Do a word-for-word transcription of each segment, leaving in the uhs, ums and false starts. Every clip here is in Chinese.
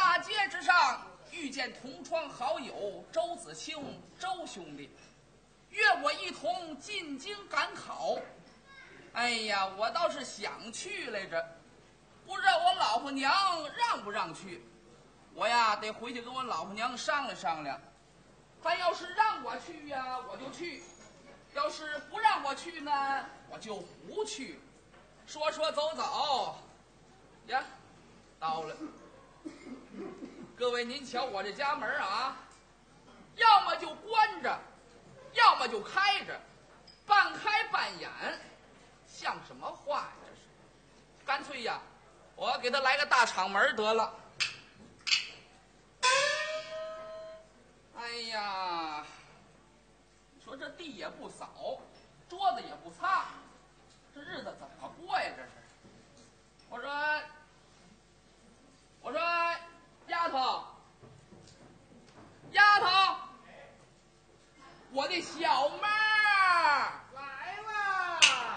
大街之上遇见同窗好友周子清，周兄弟，约我一同进京赶考。哎呀，我倒是想去来着，不知道我老婆娘让不让去。我呀得回去跟我老婆娘商量商量。她要是让我去呀，我就去；要是不让我去呢，我就不去。说说走走，呀，到了。各位，您瞧我这家门啊，要么就关着，要么就开着，半开半掩，像什么话呀？这是，干脆呀，我给他来个大敞门得了。哎呀，你说这地也不扫，桌子也不擦，这日子怎么过呀？这是。我说，我说，丫头，丫头，我的小妹儿来啦！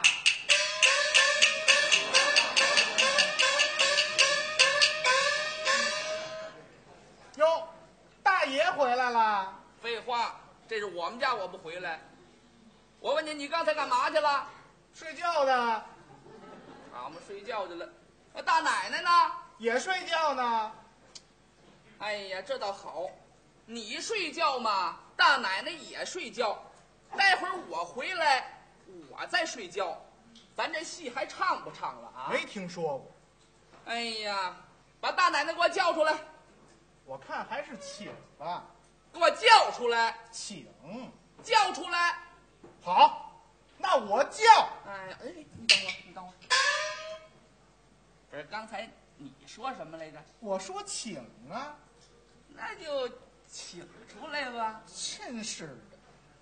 哟，大爷回来了。 废话，这是我们家，我不回来。我问你，你刚才干嘛去了？ 睡觉呢。 俺们睡觉去了。那大奶奶呢？ 也睡觉呢。 哎呀，这倒好，你睡觉嘛，大奶奶也睡觉。待会儿我回来，我再睡觉。咱这戏还唱不唱了啊？ 没听说过。 哎呀，把大奶奶给我叫出来。 我看还是请吧。 给我叫出来。 请。 叫出来。 好，那我叫。 哎呀，哎，你等会儿，你等会儿。不是，刚才你说什么来着？ 我说请啊。 那就请出来吧。 真是的。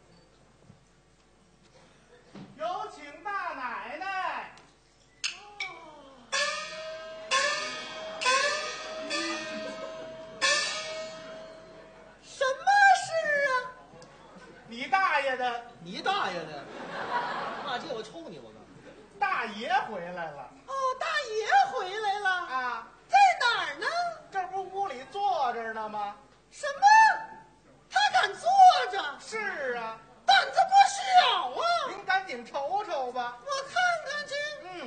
有请大奶奶。 什么事啊？ 你大爷的！ 你大爷的！骂街我抽你！我告诉你， 大爷回来了。 哦，大爷回来了啊？ 在哪儿呢？ 这不屋里坐着呢吗？ 什么？他敢坐着？ 是啊。 胆子不小啊！ 您赶紧瞅瞅吧。 我看看去。 嗯。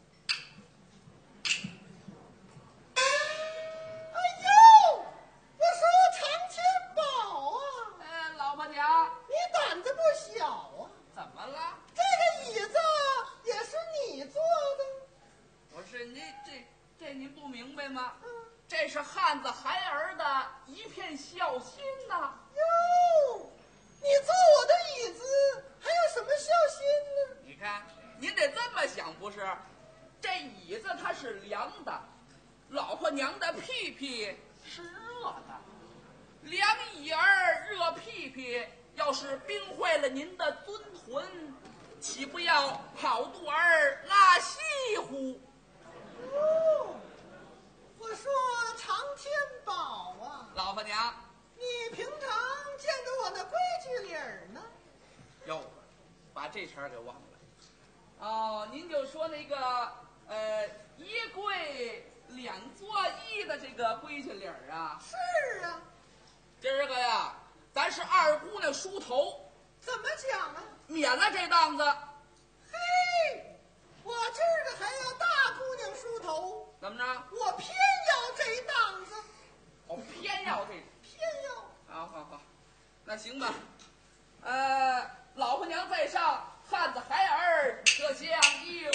哎呦，我说常天宝啊！ 呃，老婆娘， 你胆子不小啊！ 怎么了？ 这个椅子也是你做的？ 不是，你这这您不明白吗？ 嗯。 这是汉子孩儿的一片孝心呐！ 哟，你坐我的椅子还有什么孝心呢？ 你看，您得这么想，不是？这椅子它是凉的，老婆娘的屁屁是热的，凉椅儿热屁屁，要是冰坏了您的尊臀，岂不要好肚儿拉稀乎？ 哦。我说常天宝啊， 老婆娘， 你平常见着我那规矩理儿呢？ 哟，把这茬给忘了。哦，您就说那个呃一跪两作揖的这个规矩理儿啊？ 是啊。 今儿个呀，咱是二姑娘梳头， 怎么讲啊？ 免了这档子。 嘿，我今儿个还要大姑娘梳头。 怎么着？ 我偏要这档子。 哦，偏要这， 偏要。 好好好，那行吧。呃，老婆娘在上，汉子孩儿这相应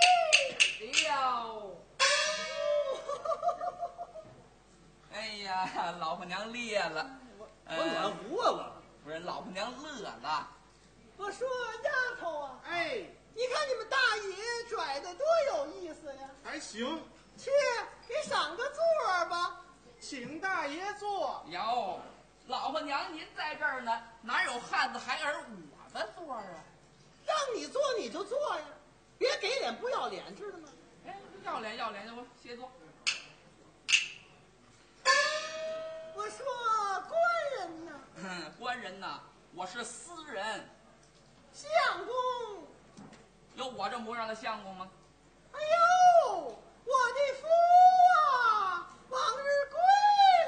了。哎呀，老婆娘裂了， 我暖壶啊我。 不是，老婆娘乐了。 我说丫头啊， 哎， 你看你们大爷拽的多有意思呀！ 还行。 去给赏个座儿吧。 请大爷坐。 哟，老婆娘您在这儿呢，哪有汉子孩儿我的座儿啊？ 让你坐你就坐呀，别给脸不要脸，知道吗？ 哎，要脸要脸的，我谢座。 我说官人呐， 哼，官人呐，我是私人。 相公， 有我这模样的相公吗？ 哎呦，我的夫啊，往日归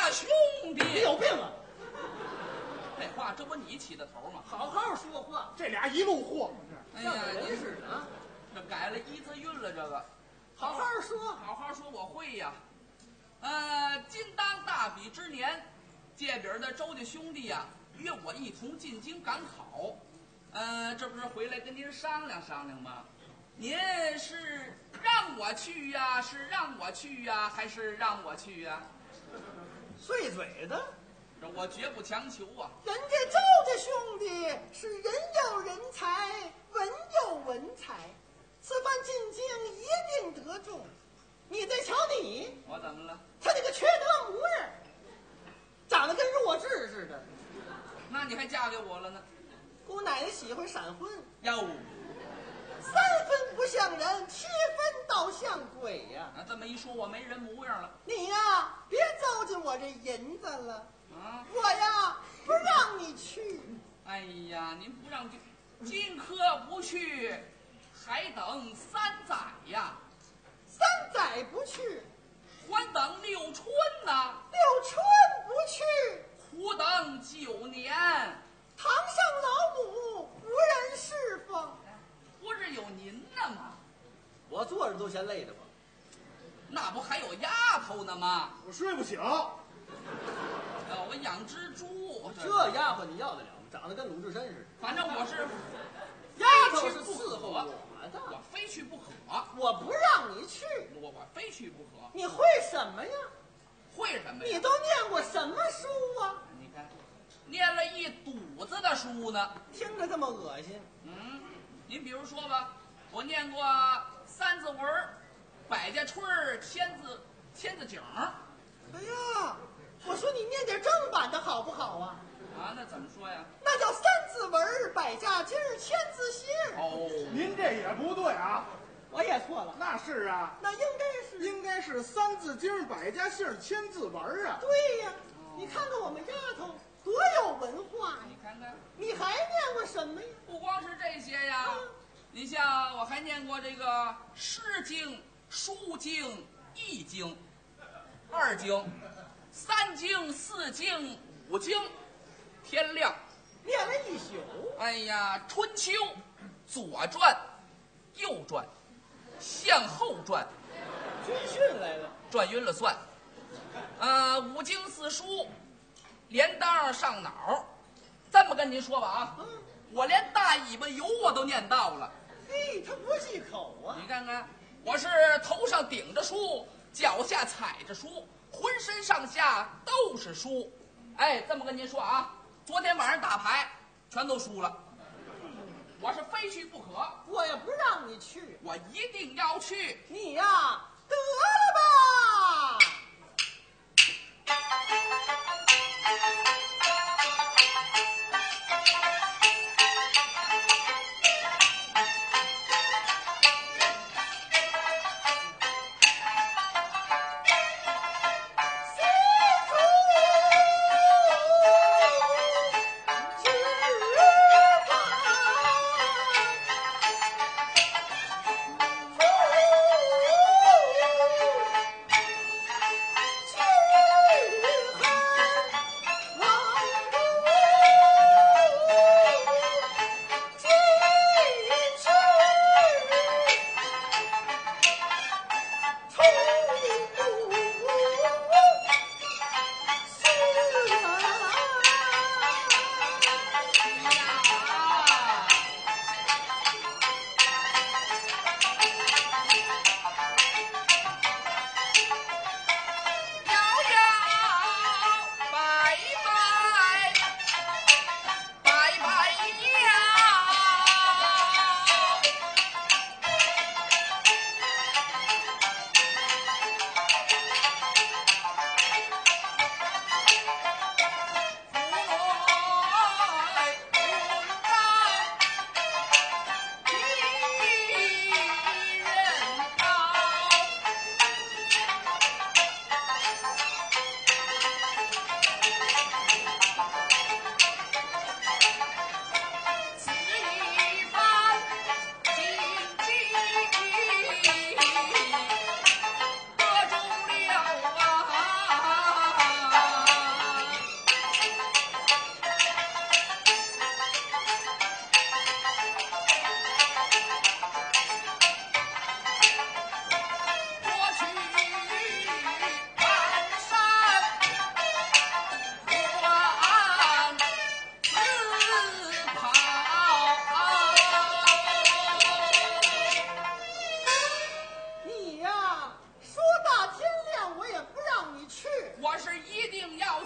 大兄弟。 你有病啊！ 这话这不你起的头吗？ 好好说话， 这俩一路货， 哎呀， 像个人你似的啊！ 这改了一字韵了，这个。 好好说， 好好说，我会呀。呃，今当大比之年，借饼的周家兄弟呀、约我一同进京赶考。呃，这不是回来跟您商量商量吗？您是让我去呀，是让我去呀，还是让我去呀？ 碎嘴的。 这我绝不强求啊。 人家周家兄弟是人有人才，文有文才，此番进京一定得中。你再瞧你， 我怎么了？ 他那个缺德模样， 长得跟弱智似的。 那你还嫁给我了呢？ 姑奶奶喜欢闪婚， 哟， 三分不像人，七分倒像鬼呀、 啊，这么一说，我没人模样了你呀，别糟践我这银子了， 啊！ 我呀不让你去。 哎呀，您不让去，荆轲不去，还等三载呀。 三载不去， 还等六春呢， 六春不去， 苦等九年， 堂上老母无人侍奉。 不是有您呢吗？ 我坐着都嫌累的慌。 那不还有丫头呢吗？ 我睡不醒。 呃，我养只猪， 这丫鬟你要得了吗？长得跟鲁智深似的。 反正我是丫头是非去不伺候可， 我的， 我非去不可， 我不让你去， 我我非去不可。 你会什么呀？ 会什么呀？ 你都念过什么书啊？ 你看，念了一肚子的书呢。 听着这么恶心。 嗯，您比如说吧，我念过三字文儿、百家春儿、千字千字景儿。 哎呀，我说你念点正版的好不好啊？ 啊，那怎么说呀？ 那叫三字文儿、百家经儿、千字信儿。 哦， 您这也不对啊。 我也错了， 那是啊， 那应该是应该是三字经、百家姓、千字文啊。 对呀。你看看我们丫头多有文化呀！ 你看看， 你还念过什么呀？ 不光是这些呀，你像我还念过这个《诗经》《书经》《易经》二经、三经、四经、五经，天亮。 念了一宿。 哎呀，《春秋》《左传》《右传》《向后传》， 军训来了。 转晕了算。呃，五经四书，连当上脑。这么跟您说吧啊， 嗯， 我连大尾巴油我都念到了。 嘿，他不忌口啊。 你看看，我是头上顶着书，脚下踩着书，浑身上下都是书。哎，这么跟您说啊，昨天晚上打牌全都输了，我是非去不可， 我也不让你去， 我一定要去。 你呀，得了吧。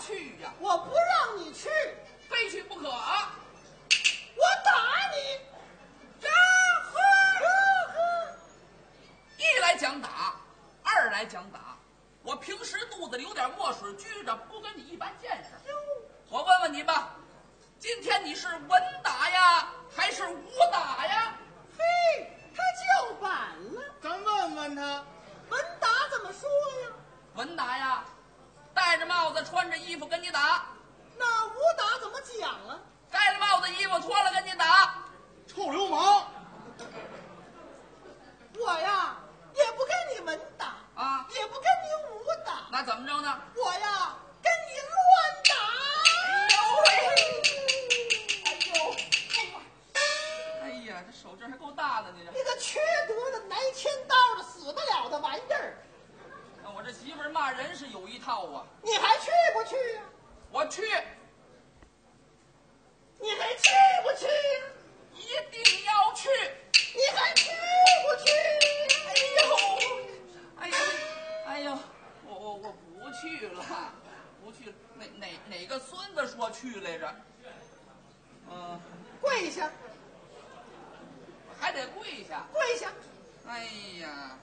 去呀！ 我不让你去， 非去不可。 我打你！ 呀呵呵！一来讲打，二来讲打。我平时肚子里有点墨水拘着，不跟你一般见识。我问问你吧，今天你是文打呀，还是武打呀？ 嘿，他叫板了。 咱问问他， 文打怎么说呀？ 文打呀，戴着帽子，穿着衣服跟你打。 那武打怎么讲啊？ 戴着帽子，衣服脱了跟你打。 臭流氓！ 我呀，也不跟你文打啊， 也不跟你武打， 那怎么着呢？ 我呀，跟你乱打。 哎呦，哎呀，这手劲还够大的，你这。 你个缺德的、来千刀的、死不了的玩意儿！ 我这媳妇儿骂人是有一套啊。 你还去不去呀、 我去。 你还去不去呀、 一定要去。 你还去不去？ 哎呦，哎呀，哎呦，我我我不去了，不去了。哪哪哪个孙子说去来着？嗯， 跪下， 还得跪下。 跪下！ 哎呀，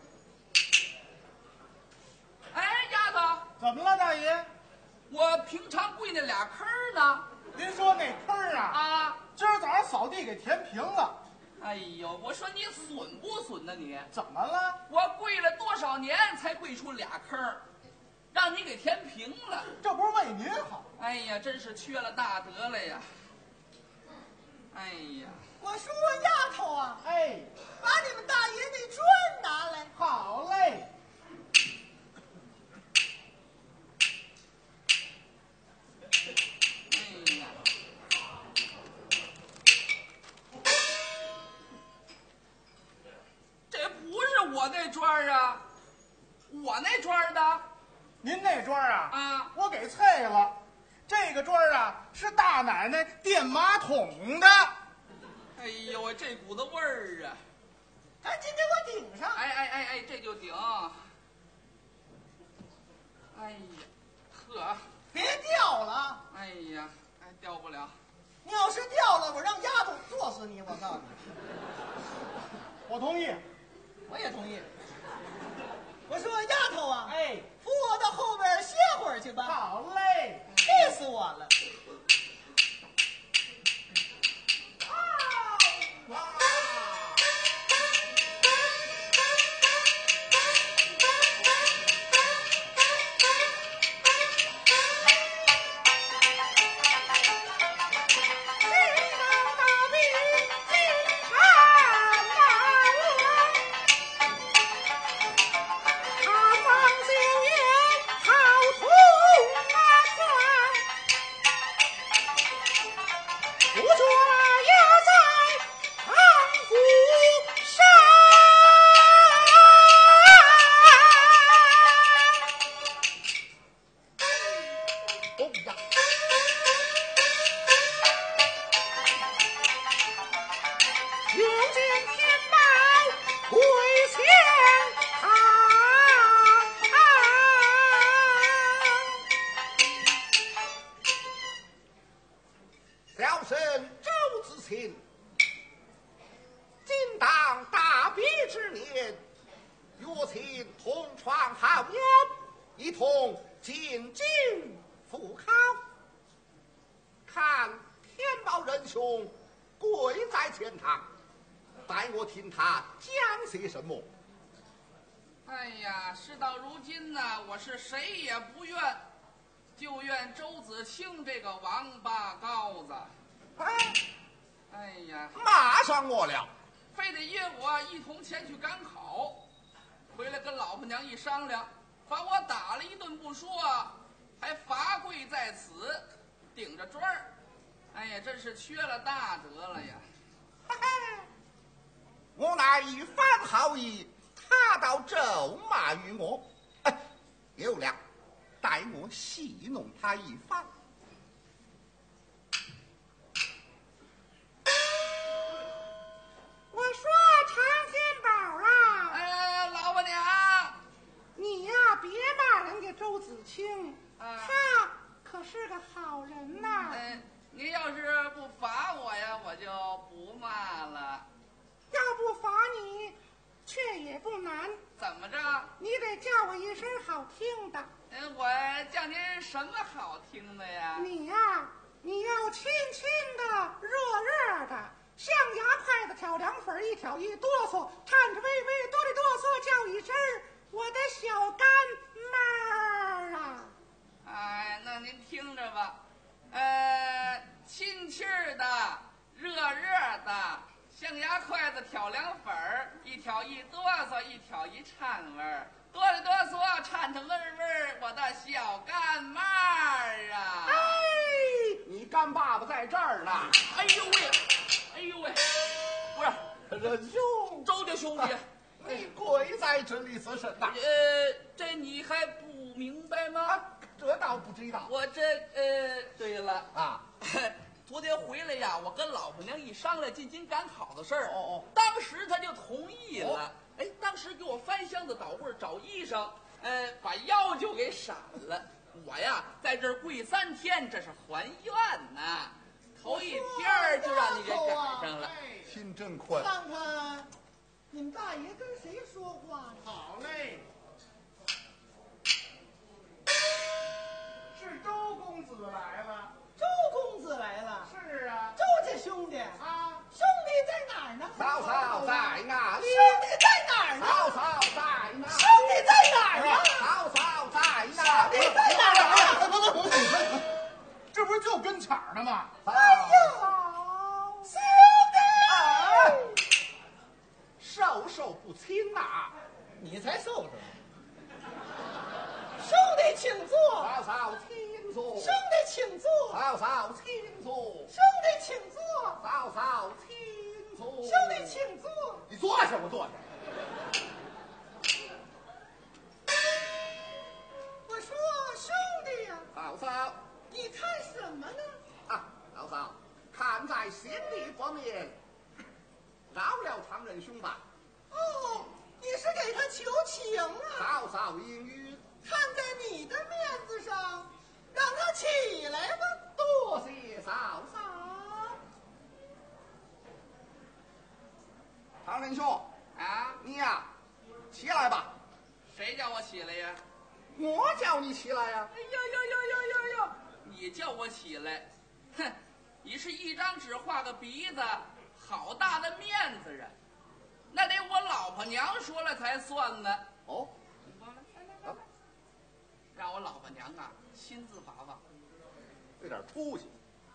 哎，丫头， 怎么了，大爷？ 我平常跪那俩坑呢？ 您说那坑啊？ 啊， 今儿早上扫地给填平了。 哎呦，我说你损不损呢你？ 怎么了？ 我跪了多少年才跪出俩坑，让你给填平了。 这不是为您好？ 哎呀，真是缺了大德了呀！哎呀， 我说丫头啊， 哎， 把你们大爷那砖拿来。 好嘞。 哎呀，这不是我那砖儿啊，我那砖儿的您那砖啊？ 啊， 我给碎了。这个砖啊，是大奶奶垫马桶的。 哎呦，这股子味儿啊！ 赶紧给我顶上！ 哎哎哎哎，这就顶。哎呀，呵， 别掉了啊！ 哎呀，哎，掉不了。 你要是掉了，我让丫头做死你！我告诉你， 我同意。 我也同意。我说丫头啊， 哎， 扶我到后边歇会儿去吧。 好嘞。 气死我了！ 哎呀，事到如今呢，我是谁也不愿，就怨周子清这个王八羔子。 哎， 哎呀， 骂上我了， 非得约我一同前去赶考。回来跟老婆娘一商量，把我打了一顿不说，还罚跪在此，顶着砖儿。哎呀，真是缺了大德了呀！ 嘿嘿，我乃一番好意，他倒咒骂于我。哎，有了，待我戏弄他一番。 我说常天宝啊， 哎，老婆娘， 你呀别骂人家周子清， 啊他可是个好人呐。 嗯，您要是不罚我呀，我就不骂了。 要不罚你，却也不难。 怎么着？ 你得叫我一声好听的。 嗯，我叫您什么好听的呀？ 你呀、啊，你要亲亲的、热热的，象牙筷子挑凉粉一挑一哆嗦，颤着巍巍哆里哆嗦叫一声我的小干妈儿啊！ 哎，那您听着吧，呃，亲亲的、热热的，象牙筷子挑凉粉儿，一挑一哆嗦，一挑一颤味儿，哆里哆嗦，颤颤巍巍，我的小干妈儿啊！ 哎，你干爸爸在这儿呢！ 哎呦喂，哎呦喂，不是仁兄， 周家兄弟， 你贵在这里自身呐？ 呃，这你还不明白吗？ 啊，这倒不知道。 我这呃，对了啊。 昨天回来呀，我跟老婆娘一商量进京赶考的事儿， 哦哦， 当时她就同意了。 哦、 哎，当时给我翻箱子倒柜找衣裳，呃，把腰就给闪了。我呀，在这儿跪三天，这是还愿呐。头一天就让你给赶上了， 心真宽。 看看，你们大爷跟谁说话呢？ 好嘞，是周公子来了。 周公子来了。 是啊。 周家兄弟啊， 兄弟在哪儿呢？ 嫂嫂在哪里？ 兄弟在哪儿呢？ 嫂嫂在哪？ 兄弟在哪儿啊？ 嫂嫂在哪？ 兄弟在哪儿啊？ 不不不不，这不是就跟前儿呢吗？ 哎呦，兄弟！ 授受不亲呐！ 你才受着。 兄弟请坐。 嫂嫂请坐。 兄弟请坐。 嫂嫂请坐。 兄弟请坐。 嫂嫂请坐。 兄弟请坐。 你坐下，我坐下。 我说兄弟呀、 嫂嫂， 你看什么呢？ 啊，嫂嫂，看在心理方面，饶了常仁兄吧。 哦，你是给他求情啊？ 嫂嫂应允。 看在你的面子上，让他起来吧。 多谢嫂嫂。常仁兄啊， 你呀、起来吧。 谁叫我起来呀？ 我叫你起来呀、 哎呦呦呦呦呦呦！你叫我起来，哼！你是一张纸画个鼻子，好大的面子啊！那得我老婆娘说了才算呢。 哦， 来来来，让我老婆娘啊亲自罚罚。 有点出息。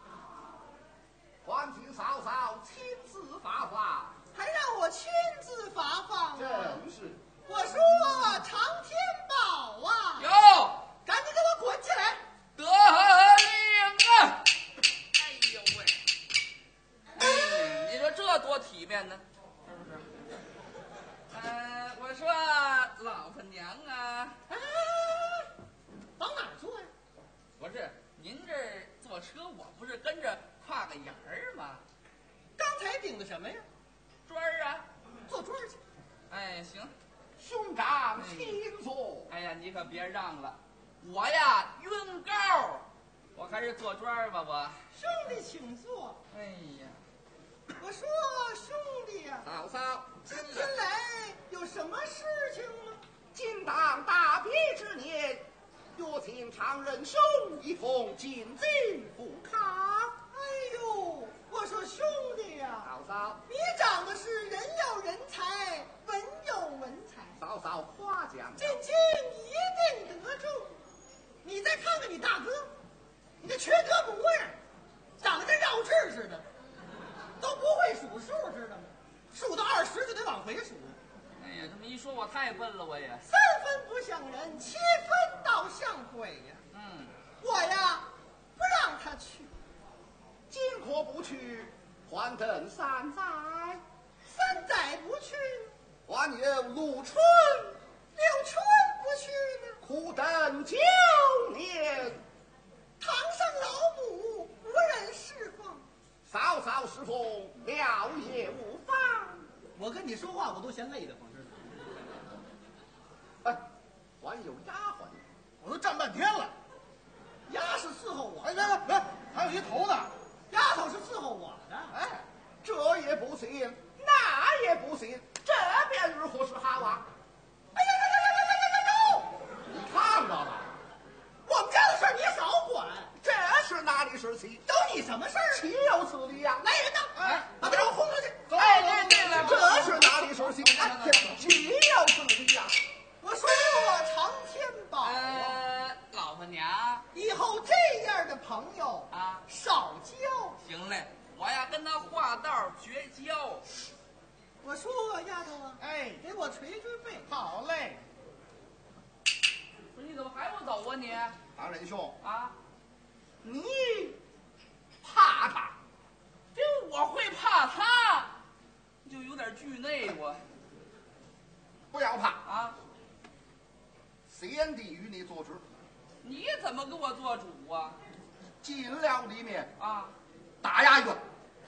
还请嫂嫂亲自罚罚。 还让我亲自罚罚真啊！ 是。 我说常天宝啊， 哟， 赶紧给我滚起来！ 得令啊！哎呦喂，哎，你说这多体面呢，是不是？呃，我说老婆娘啊， 啊，往哪儿坐呀？ 不是您这儿坐车，我不是跟着跨个沿儿吗？ 刚才顶的什么呀？ 砖儿啊！ 坐桌儿去。 哎，行。 兄长请坐。 哎呀，你可别让了，我呀晕高，我还是坐砖儿吧，我。 兄弟请坐。 哎呀， 我说兄弟呀、 嫂嫂， 今天来有什么事情吗？ 今当大比之年，约请常仁兄一同进京赴考。 哎呦，我说兄弟呀、 嫂嫂， 你长得是人有人才，文有文才， 嫂嫂夸奖。 进京一定得中。你再看看你大哥，你这缺胳膊窝儿，长得跟绕智似的，都不会数数，知道吗？数到二十就得往回数。 哎呀，这么一说，我太笨了，我也。 三分不像人，七分倒像鬼呀、 嗯， 我呀，不让他去。 今可不去，还等三载。 三载不去， 还有陆春， 六春不去呢。 苦等九年。 堂上老母无人侍奉， 嫂嫂侍奉了也无妨。 我跟你说话，我都嫌累得慌，知道吗？ 哎，还有丫鬟， 我都站半天了。 丫是伺候事情？ 都你什么事儿？ 岂有此理呀！ 来人呐！ 哎， 把他给我轰出去！ 走，哎，对了， 这是哪里事情？哎，这岂有此理呀！ 我说长天宝， 呃，老婆娘以后这样的朋友啊， 少交。 行嘞，我呀跟他划道绝交。 我说丫头啊， 哎， 给我捶捶背。 好嘞。 不是你怎么还不走啊你？ 唐仁兄， 啊， 你怕他？ 就我会怕他，就有点惧内我不要怕， 啊。 先帝与你做主， 你怎么给我做主啊？ 进了里面啊， 打压一顿。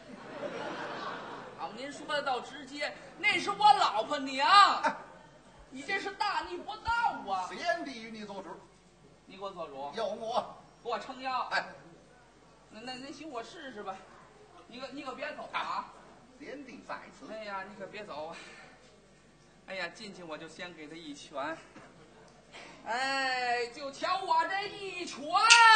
啊，您说的倒直接，那是我老婆娘，你这是大逆不道啊！ 先帝与你做主， 你给我做主， 有我。 给我撑腰。 哎， 那那那行，我试试吧。你可你可别走啊！ 先帝在此。 哎呀，你可别走啊！哎呀，进去我就先给他一拳。哎，就瞧我这一拳，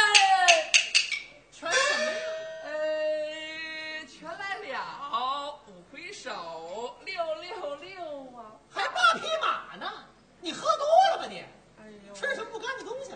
全什么呀？ 哎，全来了，五回手，六六六啊！ 还八匹马呢？你喝多了吧你？ 哎呦， 吃什么不干净东西了？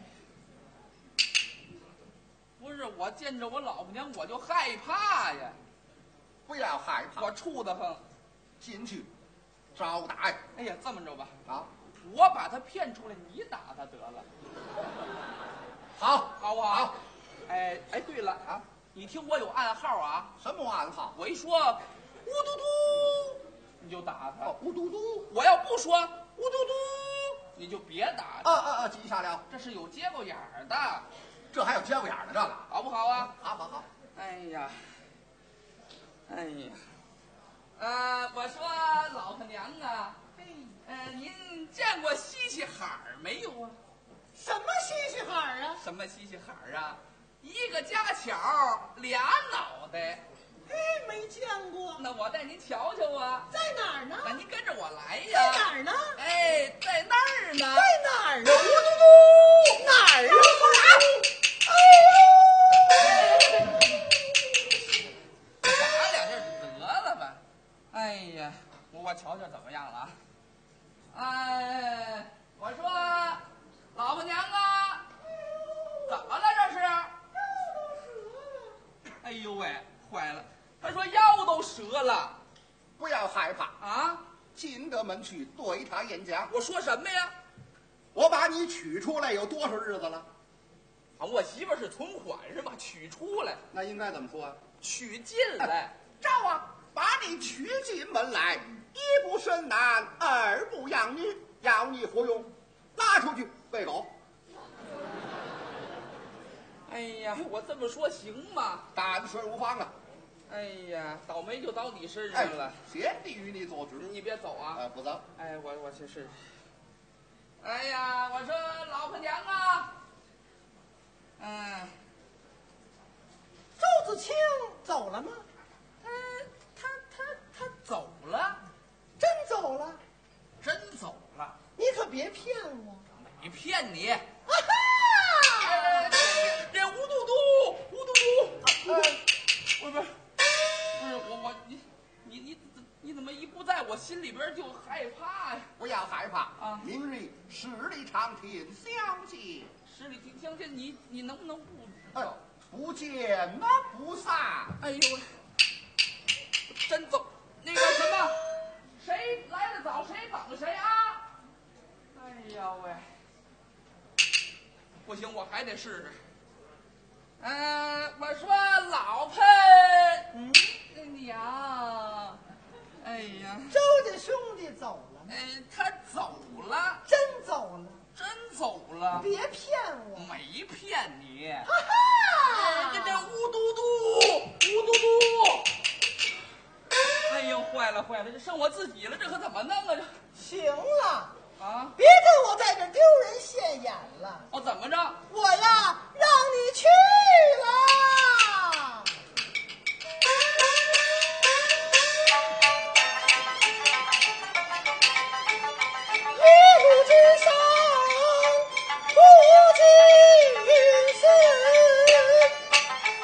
不是我见着我老婆娘我就害怕呀， 不要害怕， 我怵得很。 进去招打呀！ 哎呀，这么着吧， 啊， 我把他骗出来，你打他得了， 好， 好不好？哎哎，对了啊， 你听我有暗号啊， 什么暗号？ 我一说乌嘟嘟，你就打他； 哦，乌嘟嘟， 我要不说乌嘟嘟，你就别打啊他。 啊啊！记下了， 这是有节骨眼儿的， 这还有节骨眼儿呢，这个。 好不好啊？ 好好好， 哎呀，哎呀，呃，我说老婆娘啊，呃，您见过西西海儿没有啊？ 什么稀稀罕儿啊？ 什么西西海儿啊？一个家巧俩脑袋。 哎，没见过。 那我带您瞧瞧啊。 在哪儿呢？ 那您跟着我来在呀。 哪儿呢？ 哎，在那儿呢。 在哪儿呢？嘟嘟嘟，哪儿啊？ 打两下得了吧。哎呀，我我瞧瞧怎么样了啊？哎，我说，老婆娘啊，怎么了这是？哎呦喂，坏了！他说腰都折了不要害怕， 啊！ 进得门去对他演讲。 我说什么呀？ 我把你取出来有多少日子了？ 啊，我媳妇儿是存款是吧？取出来， 那应该怎么说啊？ 取进来。 照啊，把你娶进门来，一不生男，二不养女，要你服用，拉出去喂狗。 哎呀，我这么说行吗？ 淡水无妨啊！ 哎呀，倒霉就倒你身哎上了。， 先帝与你做主。 你别走啊！ 啊，不走。 哎，我我去试试。哎呀，我说老婆娘啊，嗯， 周子清走了吗？ 他他他他走了， 真走了？ 真走了， 你可别骗我！ 没骗你。 啊哈！ 哎，这这乌嘟嘟，乌嘟嘟，哎，不是不是不是我我你你你你怎么一不在我心里边就害怕呀？ 不要害怕啊明日十里长亭相见。 十里听相见，你你能不能不哎，不见那不散。 哎呦喂，真走！那个什么，谁来的早谁等谁啊！哎呀喂，不行，我还得试试。嗯、呃，我说老婆， 嗯， 娘，哎呀， 周家兄弟走了吗？ 哎，他走了， 真走了？ 真走了， 别骗我！ 没骗你。 哈哈！ 哎，这这乌嘟嘟，乌嘟嘟。哎呦，坏了坏了，这剩我自己了，这可怎么弄啊？这行了， 啊， 别跟我在这丢人现眼了。 哦，怎么着？ 我呀，让你去了。一路之上不尽是，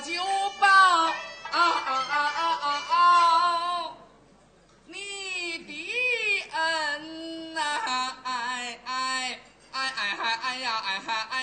就报你的恩呐，哎哎哎哎哎哎呀哎哎哎